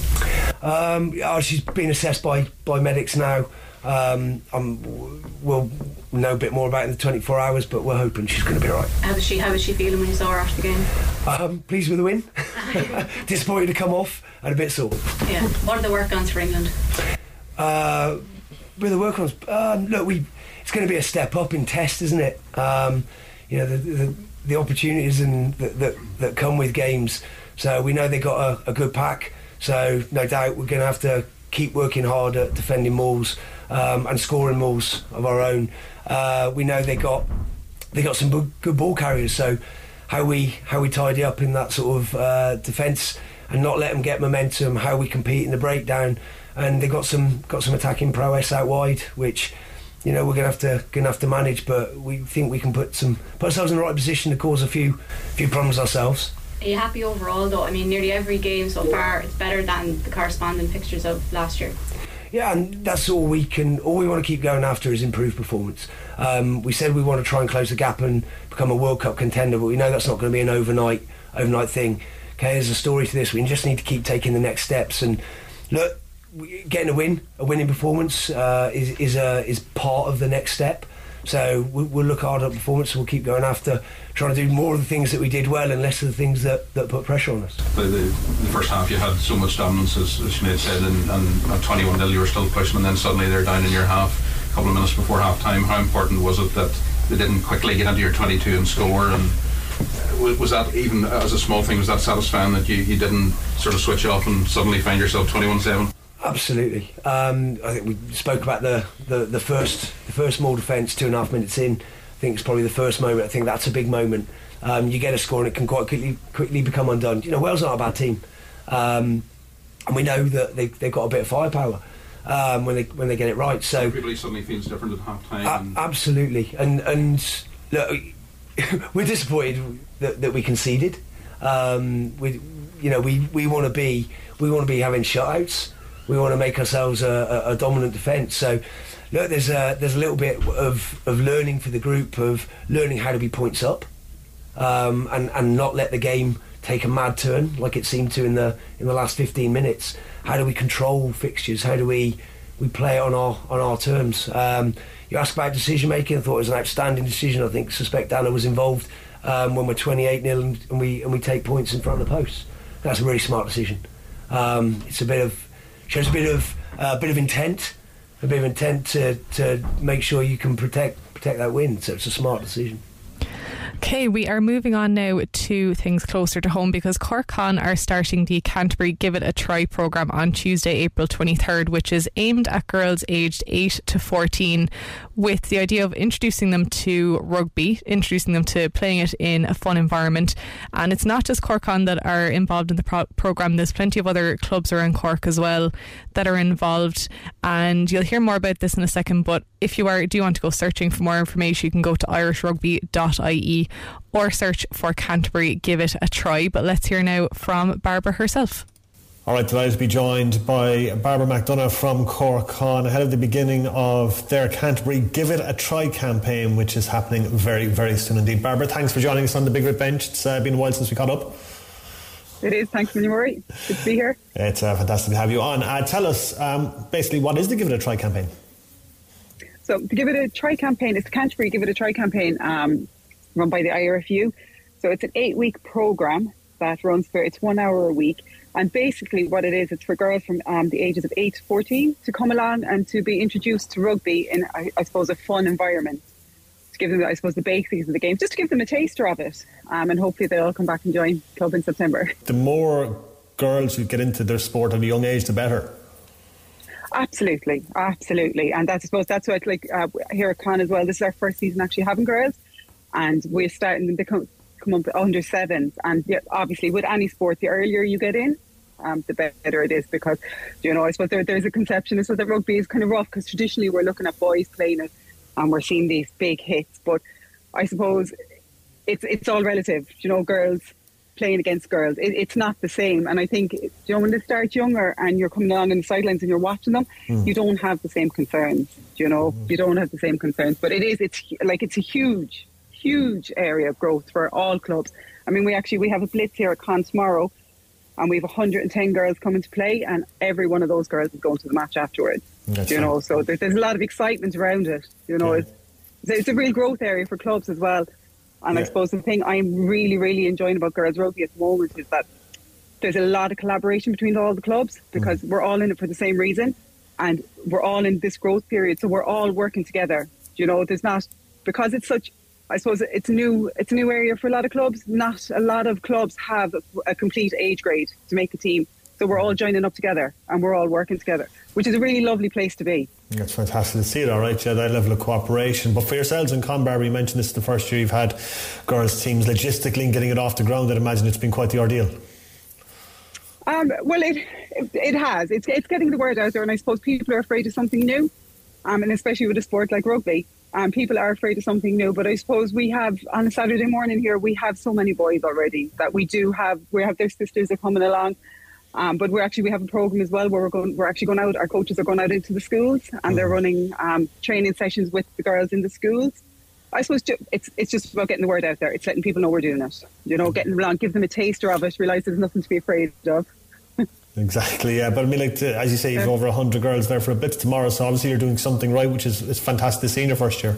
Speaker 11: Um, oh, she's been assessed by, by medics now. Um, I'm, we'll know a bit more about it in the twenty-four hours, but we're hoping she's going to be all right.
Speaker 14: How was she? How was she feeling when you saw her after the game?
Speaker 11: Um, pleased with the win. Disappointed to come off and a bit sore.
Speaker 14: Yeah. What are the work-ons for England?
Speaker 11: Uh, with the work-ons, um, look, we it's going to be a step up in test, isn't it? Um, you know, the, the, the opportunities and that, that that come with games. So we know they got a, a good pack. So no doubt we're going to have to keep working hard at defending mauls um, and scoring mauls of our own. Uh, we know they got they got some b- good ball carriers. So how we how we tidy up in that sort of uh, defence and not let them get momentum. How we compete in the breakdown, and they got some got some attacking prowess out wide, which you know we're going to have to going to have to manage. But we think we can put some put ourselves in the right position to cause a few few problems ourselves.
Speaker 14: Are you happy overall though? I mean, nearly every game so far it's better than the corresponding fixtures of last year.
Speaker 11: Yeah, and that's all we can all we want to keep going after is improved performance. Um, we said we want to try and close the gap and become a World Cup contender, but we know that's not going to be an overnight overnight thing. Okay, there's a story to this. We just need to keep taking the next steps, and look, getting a win, a winning performance uh, is is a, is part of the next step. So we'll, we'll look hard at performance. We'll keep going after trying to do more of the things that we did well and less of the things that, that put pressure on us.
Speaker 15: The, the, the first half you had so much dominance, as, as Sinead said, and, and at twenty-one nil you were still pushing, and then suddenly they're down in your half a couple of minutes before half time. How important was it that they didn't quickly get into your twenty-two and score? And was that, even as a small thing, was that satisfying that you, you didn't sort of switch off and suddenly find yourself twenty-one seven?
Speaker 11: Absolutely. Um, I think we spoke about the, the, the first the first small defence two and a half minutes in. I think it's probably the first moment. I think that's a big moment. Um, you get a score and it can quite quickly quickly become undone. You know, Wales aren't a bad team, um, and we know that they, they've got a bit of firepower um, when they when they get it right. So
Speaker 15: everybody suddenly feels different at half time.
Speaker 11: Uh, absolutely, and and look, we're disappointed that, that we conceded. Um, we you know we, we want to be we want to be having shutouts. We want to make ourselves a, a, a dominant defence. So, look, there's a there's a little bit of, of learning for the group, of learning how to be points up, um, and and not let the game take a mad turn like it seemed to in the in the last fifteen minutes. How do we control fixtures? How do we we play it on our on our terms? Um, you ask about decision making. I thought it was an outstanding decision. I think suspect Anna was involved um, when we're twenty-eight nil and, and we and we take points in front of the post. That's a really smart decision. Um, it's a bit of shows a bit of a uh, bit of intent, a bit of intent to, to make sure you can protect protect that win. So it's a smart decision.
Speaker 1: Okay, we are moving on now to things closer to home because Cork Con are starting the Canterbury Give It a Try programme on Tuesday, April twenty-third, which is aimed at girls aged eight to fourteen, with the idea of introducing them to rugby, introducing them to playing it in a fun environment. And it's not just Cork Con that are involved in the pro- programme, there's plenty of other clubs around Cork as well that are involved, and you'll hear more about this in a second. But if you are do want to go searching for more information, you can go to irish rugby dot I E or search for Canterbury Give It a Try. But let's hear now from Barbara herself.
Speaker 7: All right, delighted to be joined by Barbara McDonough from Cork Con ahead of the beginning of their Canterbury Give It a Try campaign, which is happening very, very soon indeed. Barbara, thanks for joining us on the Big Red Bench. It's uh, been a while since we caught up.
Speaker 16: It is, thanks William Murray. Good to be here.
Speaker 7: It's uh, fantastic to have you on. Uh, tell us, um, basically, what is the Give It a Try campaign?
Speaker 16: So the Give It a Try campaign is the Canterbury Give It a Try campaign, um, run by the I R F U. So it's an eight-week programme that runs for, it's one hour a week. And basically what it is, it's for girls from um, the ages of eight to fourteen to come along and to be introduced to rugby in, I, I suppose, a fun environment. To give them, I suppose, the basics of the game, just to give them a taster of it. Um, and hopefully they'll come back and join club in September.
Speaker 7: The more girls who get into their sport at a young age, the better.
Speaker 16: Absolutely, absolutely, and that's I suppose that's what like uh, here at Con as well. This is our first season actually having girls, and we're starting to come, come up under sevens. And yeah, obviously, with any sport, the earlier you get in, um, the better it is, because you know I suppose there, there's a conception so that rugby is kind of rough because traditionally we're looking at boys playing it, and we're seeing these big hits. But I suppose it's it's all relative. You know, girls playing against girls, it, it's not the same. And I think, you know, when they start younger and you're coming along on the sidelines and you're watching them, mm. you don't have the same concerns, you know, mm. you don't have the same concerns. But it is, it's like, it's a huge, huge area of growth for all clubs. I mean, we actually, we have a blitz here at Con tomorrow, and we have one hundred ten girls coming to play, and every one of those girls is going to the match afterwards. That's you right. know, so there's, there's a lot of excitement around it, you know, yeah. it's, it's a real growth area for clubs as well. And yeah. I suppose the thing I'm really, really enjoying about girls rugby at the moment is that there's a lot of collaboration between all the clubs, because mm. we're all in it for the same reason, and we're all in this growth period, so we're all working together. You know, there's not, because it's such, I suppose it's a new, it's a new area for a lot of clubs. Not a lot of clubs have a, a complete age grade to make a team, so we're all joining up together and we're all working together, which is a really lovely place to be.
Speaker 7: That's fantastic to see it, all right, yeah, that level of cooperation. But for yourselves in Conbarber, you mentioned this is the first year you've had girls' teams. Logistically and getting it off the ground, I'd imagine it's been quite the ordeal.
Speaker 16: Um, well, it, it it has. It's it's getting the word out there, and I suppose people are afraid of something new, um, and especially with a sport like rugby, um, people are afraid of something new. But I suppose we have, on a Saturday morning here, we have so many boys already that we do have, we have their sisters are coming along. Um, but we're actually, we have a program as well where we're going, we're actually going out, our coaches are going out into the schools, and they're running um, training sessions with the girls in the schools. I suppose it's it's just about getting the word out there. It's letting people know we're doing it. You know, getting them along, give them a taster of it, realise there's nothing to be afraid of.
Speaker 7: Exactly, yeah. But I mean, like, to, as you say, you've yeah. over one hundred girls there for a blitz tomorrow, so obviously you're doing something right, which is, is fantastic to see in your first year.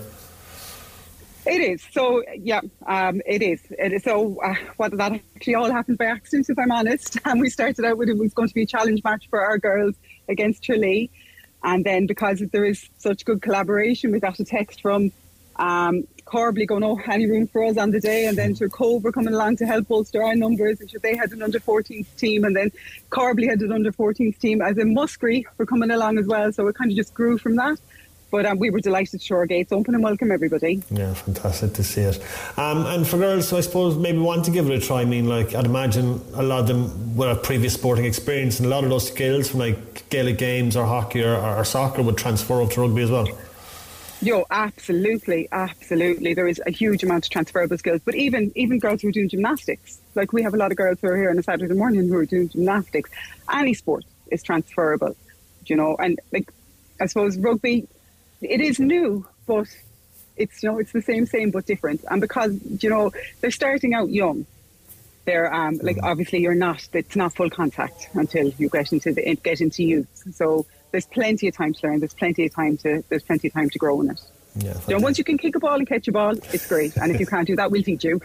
Speaker 16: It is. So, yeah, um, it is. It is. So, uh, what, that actually all happened by accident, if I'm honest. And we started out with it was going to be a challenge match for our girls against Tralee. And then because there is such good collaboration, we got a text from um, Corbally going, oh, any room for us on the day. And then to Cove were coming along to help bolster our numbers. And they had an under fourteens team. And then Corbally had an under fourteens team. As in Muskerry were coming along as well. So it kind of just grew from that. But um, we were delighted to show our gates open and welcome everybody.
Speaker 7: Yeah, fantastic to see it. Um, and for girls, so I suppose maybe want to give it a try. I mean, like, I'd imagine a lot of them would have previous sporting experience, and a lot of those skills from like Gaelic games or hockey or, or soccer would transfer up to rugby as well.
Speaker 16: Yo, absolutely, absolutely. There is a huge amount of transferable skills. But even even girls who are doing gymnastics, like we have a lot of girls who are here on a Saturday morning who are doing gymnastics. Any sport is transferable, you know. And like, I suppose rugby, it is new, but it's, you know, it's the same, same but different. And because, you know, they're starting out young, they're um, like, obviously you're not, it's not full contact until you get into the get into youth. So there's plenty of time to learn. There's plenty of time to there's plenty of time to grow in it.
Speaker 7: Yeah,
Speaker 16: you know, once you can kick a ball and catch a ball, it's great. And if you can't do that, we'll teach you.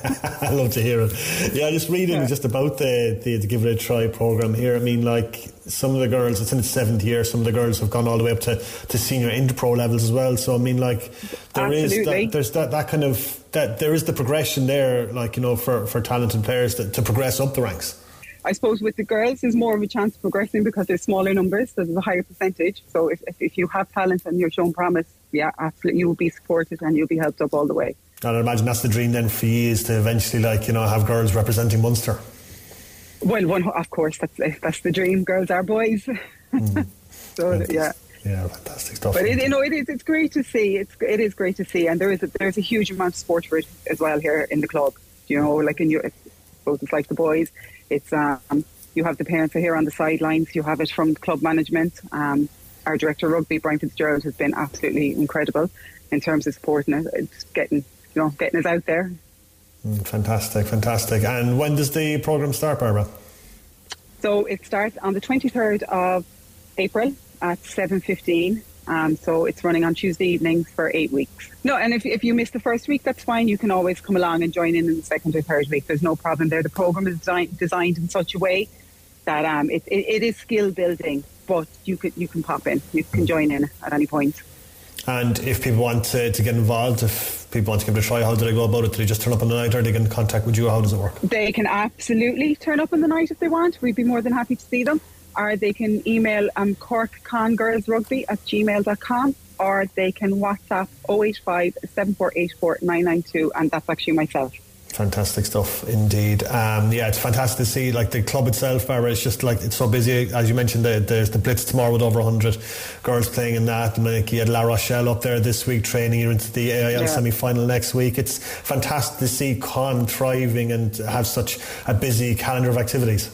Speaker 7: I love to hear it. Yeah, just reading yeah. just about the, the, the Give It a Try programme here. I mean, like, some of the girls, it's in its seventh year, some of the girls have gone all the way up to, to senior inter-pro levels as well. So, I mean, like, there Absolutely. is that, there's that, that kind of, that there is the progression there, like, you know, for, for talented players to, to progress up the ranks.
Speaker 16: I suppose with the girls, there's more of a chance of progressing because there's smaller numbers, so there's a higher percentage. So if, if, if you have talent and you're shown promise, yeah, absolutely, you will be supported and you'll be helped up all the way.
Speaker 7: And I imagine that's the dream then for you, is to eventually, like, you know, have girls representing Munster.
Speaker 16: Well, one, of course, that's that's the dream. Girls are boys. Mm. so
Speaker 7: fantastic.
Speaker 16: yeah,
Speaker 7: yeah, fantastic stuff.
Speaker 16: But it, you know, it is it's great to see. It's it is great to see, and there is a, there's a huge amount of support for it as well here in the club. You know, like in your, I suppose it's like the boys. It's um, you have the parents are here on the sidelines. You have it from club management. Um, our director of rugby, Brian Fitzgerald, has been absolutely incredible in terms of supporting it. It's getting, you know, getting us out there.
Speaker 7: Mm, fantastic, fantastic. And when does the programme start, Barbara?
Speaker 16: So it starts on the twenty-third of April at seven fifteen. Um, so it's running on Tuesday evenings for eight weeks. No, and if if you miss the first week, that's fine. You can always come along and join in in the second or third week. There's no problem there. The programme is design, designed in such a way that um, it, it, it is skill building, but you could you can pop in. You can join in at any point.
Speaker 7: And if people want to, to get involved, if people want to give it a try, how do they go about it? Do they just turn up on the night, or they get in contact with you? How does it work?
Speaker 16: They can absolutely turn up on the night if they want. We'd be more than happy to see them. Or they can email um, cork con girls rugby at gmail dot com, or they can WhatsApp oh eight five, seven four eight four, nine nine two, and that's actually myself.
Speaker 7: Fantastic stuff indeed. Um, yeah, it's fantastic to see, like, the club itself, Barbara. It's just like, it's so busy. As you mentioned, the, there's the Blitz tomorrow with over one hundred girls playing in that, and like you had La Rochelle up there this week training. You're into the A I L yeah. semi-final next week. It's fantastic to see Con thriving and have such a busy calendar of activities.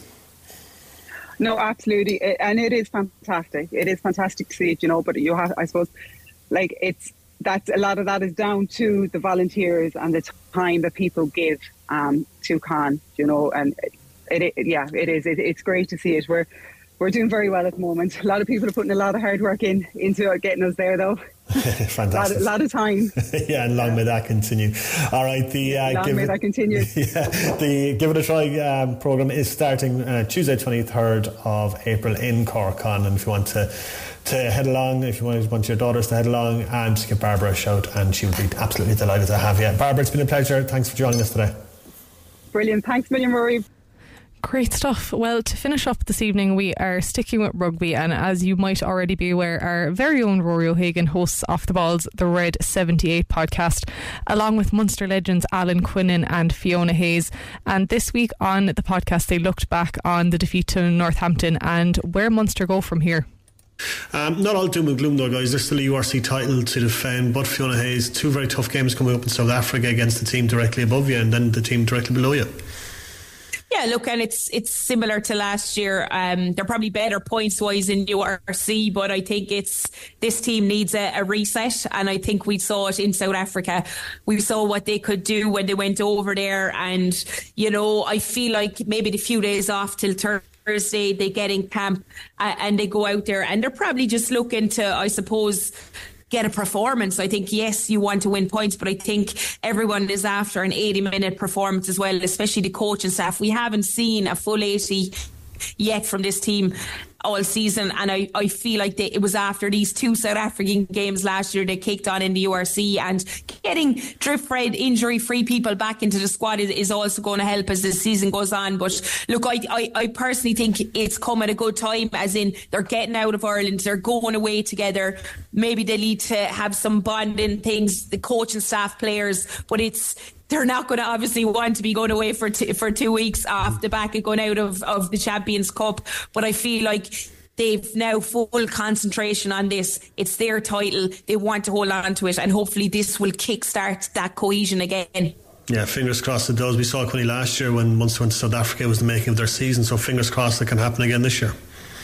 Speaker 16: No, absolutely, it, and it is fantastic. It is fantastic to see it, you know. But you have, I suppose, like it's. That's a lot of that is down to the volunteers and the time that people give um, to Con, you know, and it, it yeah, it is. It, it's great to see it. We're we're doing very well at the moment. A lot of people are putting a lot of hard work in into getting us there, though.
Speaker 7: Fantastic.
Speaker 16: A lot, lot of time.
Speaker 7: Yeah, and long may that continue. All right, the uh,
Speaker 16: long
Speaker 7: give
Speaker 16: may
Speaker 7: it,
Speaker 16: that continue.
Speaker 7: Yeah, the Give It a Try um, programme is starting uh, Tuesday twenty-third of April in Cork Con, and if you want to to head along, if you want, want your daughters to head along, and just give Barbara a shout, and she would be absolutely delighted to have you. Barbara, it's been a pleasure. Thanks for joining us today.
Speaker 16: Brilliant. Thanks a million, Rory.
Speaker 1: Great stuff. Well, to finish up this evening, we are sticking with rugby, and as you might already be aware, our very own Rory O'Hagan hosts Off the Balls, the Red seventy-eight podcast, along with Munster legends Alan Quinnan and Fiona Hayes. And this week on the podcast, they looked back on the defeat to Northampton and where Munster go from here.
Speaker 7: Um, not all doom and gloom though, guys. There's still a U R C title to defend, but Fiona Hayes, two very tough games coming up in South Africa against the team directly above you and then the team directly below you.
Speaker 17: Yeah, look, and it's it's similar to last year. Um, they're probably better points wise in U R C, but I think it's this team needs a, a reset, and I think we saw it in South Africa. We saw what they could do when they went over there, and you know, I feel like maybe the few days off till Thursday. Thursday they get in camp uh, and they go out there and they're probably just looking to, I suppose, get a performance. I think, yes, you want to win points, but I think everyone is after an eighty minute performance as well, especially the coaching staff. We haven't seen a full eighty yet from this team all season, and I, I feel like they, it was after these two South African games last year they kicked on in the U R C, and getting drift-fred, injury-free people back into the squad is, is also going to help as the season goes on. But look, I, I, I personally think it's come at a good time, as in they're getting out of Ireland, they're going away together. Maybe they need to have some bonding things, the coaching staff, players, but it's they're not going to obviously want to be going away for t- for two weeks off the back of going out of, of the Champions Cup. But I feel like they've now full concentration on this. It's their title. They want to hold on to it, and hopefully this will kickstart that cohesion again.
Speaker 7: Yeah, fingers crossed it does. We saw Quinny last year when Munster went to South Africa. It was the making of their season, so fingers crossed it can happen again this year.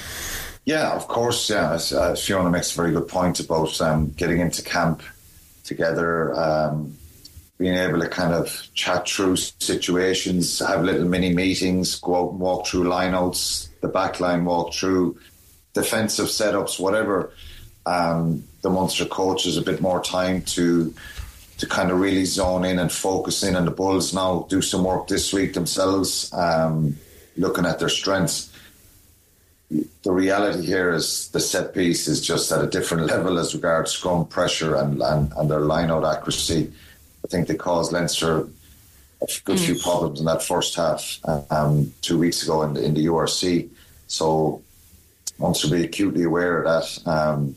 Speaker 18: Yeah, of course. Yeah, as, uh, Fiona makes a very good point about um, getting into camp together, um, being able to kind of chat through situations, have little mini meetings, go out and walk through lineouts, the back line walk through, defensive setups, whatever. Um, the Munster coaches a bit more time to to kind of really zone in and focus in on the Bulls now, do some work this week themselves, um, looking at their strengths. The reality here is the set piece is just at a different level as regards scrum pressure and, and, and their line-out accuracy. I think they caused Leinster a good mm. few problems in that first half um, two weeks ago in the, in the U R C. So Munster be acutely aware of that. Um,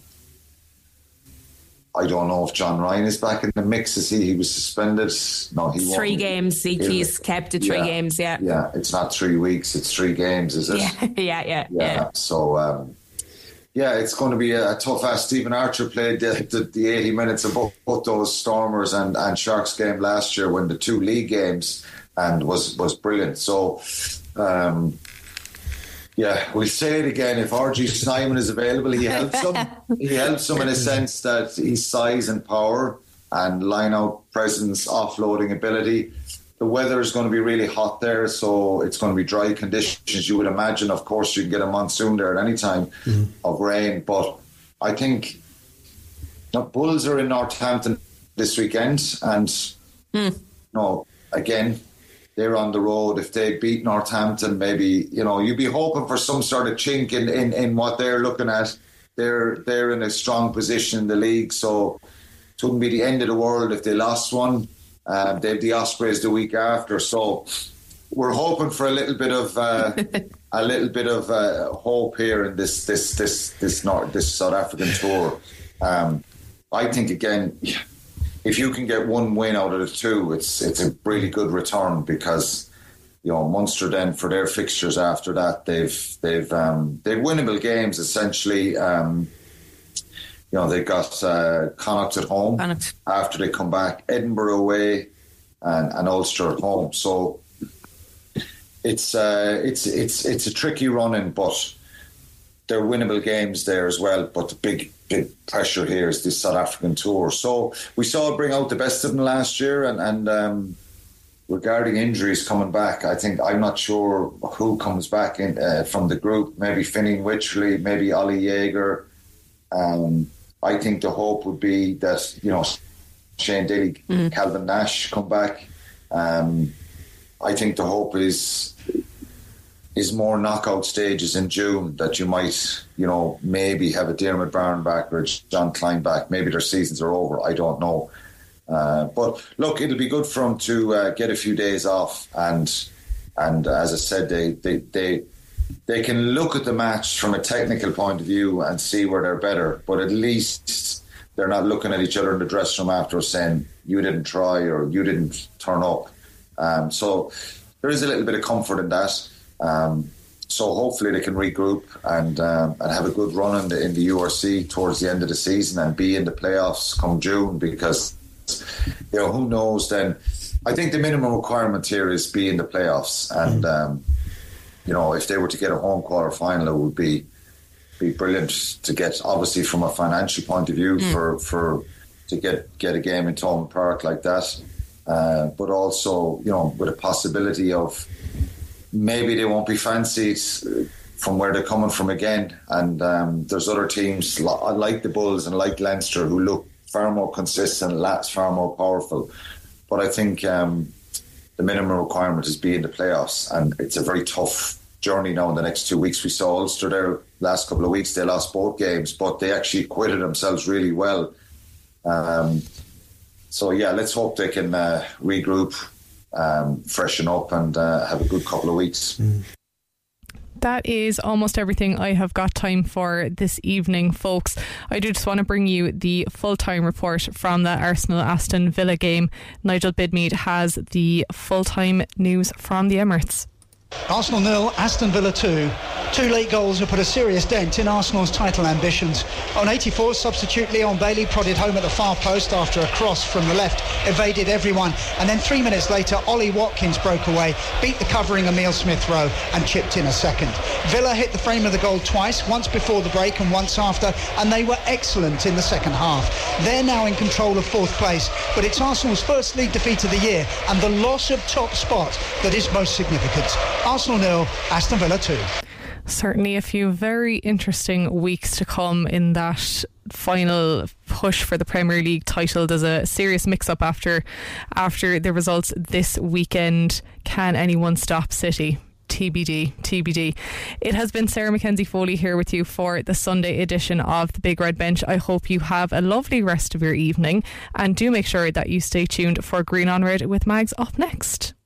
Speaker 18: I don't know if John Ryan is back in the mix. Is he? He was suspended. No, he
Speaker 17: three won't. games. He, he's kept to three
Speaker 18: yeah,
Speaker 17: games. Yeah,
Speaker 18: yeah. It's not three weeks. It's three games. Is it?
Speaker 17: Yeah, yeah, yeah.
Speaker 18: Yeah. yeah. So, um, yeah, it's going to be a, a tough ask. Stephen Archer played the, the, the eighty minutes of both, both those Stormers and, and Sharks game last year, when the two league games, and was was brilliant. So. Um, Yeah, we'll say it again. If R G Snyman is available, he helps them. He helps them in a sense that his size and power and line-out presence, offloading ability. The weather is going to be really hot there, so it's going to be dry conditions. You would imagine, of course, you can get a monsoon there at any time mm-hmm. of rain. But I think the Bulls are in Northampton this weekend, and mm. no, again. They're on the road. If they beat Northampton, maybe, you know, you'd be hoping for some sort of chink in, in, in what they're looking at they're they're in a strong position in the league, so it wouldn't be the end of the world if they lost one. Um, they have the Ospreys the week after, so we're hoping for a little bit of uh, a little bit of uh, hope here in this this this this North, this South African tour. Um, I think again, if you can get one win out of the two, it's it's a really good return, because you know Munster then for their fixtures after that they've they've um, they've winnable games essentially. Um, You know, they got uh, Connacht at home Connacht. After they come back, Edinburgh away, and, and Ulster at home. So it's uh, it's it's it's a tricky run-in, but they're winnable games there as well. But the big big pressure here is this South African tour. So we saw it bring out the best of them last year, and and um, regarding injuries coming back, I think I'm not sure who comes back in uh, from the group. Maybe Finian Wycherley, maybe Ollie Jaeger. Um, I think the hope would be that, you know, Shane Daly, mm. Calvin Nash come back. Um, I think the hope is is more knockout stages in June, that you might, you know, maybe have a Dermot Byrne back or John Klein back. Maybe their seasons are over. I don't know. Uh, but look, it'll be good for them to uh, get a few days off. And and as I said, they they they. They can look at the match from a technical point of view and see where they're better, but at least they're not looking at each other in the dressing room after saying, you didn't try or you didn't turn up. Um, so there is a little bit of comfort in that. Um, so hopefully they can regroup and um, and have a good run in the, in the U R C towards the end of the season and be in the playoffs come June, because, you know, who knows then. I think the minimum requirement here is be in the playoffs, and um, you know, if they were to get a home quarter final, it would be be brilliant to get, obviously from a financial point of view, mm. for, for to get, get a game in Thomond Park like that. Uh, but also, you know, with a possibility of maybe they won't be fancied from where they're coming from again. And um, there's other teams like the Bulls and like Leinster who look far more consistent, lots far more powerful. But I think um, the minimum requirement is be in the playoffs, and it's a very tough journey now in the next two weeks. We saw Ulster there last couple of weeks, they lost both games, but they actually acquitted themselves really well. Um, so yeah, let's hope they can uh, regroup, um, freshen up, and uh, have a good couple of weeks. Mm.
Speaker 1: That is almost everything I have got time for this evening, folks. I do just want to bring you the full-time report from the Arsenal-Aston Villa game. Nigel Bidmead has the full-time news from the Emirates.
Speaker 9: Arsenal nil, Aston Villa two. Two late goals have put a serious dent in Arsenal's title ambitions. On eighty-four, substitute Leon Bailey prodded home at the far post after a cross from the left evaded everyone, and then three minutes later Ollie Watkins broke away, beat the covering Emile Smith-Rowe and chipped in a second. Villa hit the frame of the goal twice, once before the break and once after, and they were excellent in the second half. They're now in control of fourth place, but it's Arsenal's first league defeat of the year and the loss of top spot that is most significant. Arsenal nil, Aston Villa two.
Speaker 1: Certainly a few very interesting weeks to come in that final push for the Premier League title. There's a serious mix-up after after the results this weekend. Can anyone stop City? T B D, T B D. It has been Sarah Mackenzie Foley here with you for the Sunday edition of The Big Red Bench. I hope you have a lovely rest of your evening, and do make sure that you stay tuned for Green on Red with Mags up next.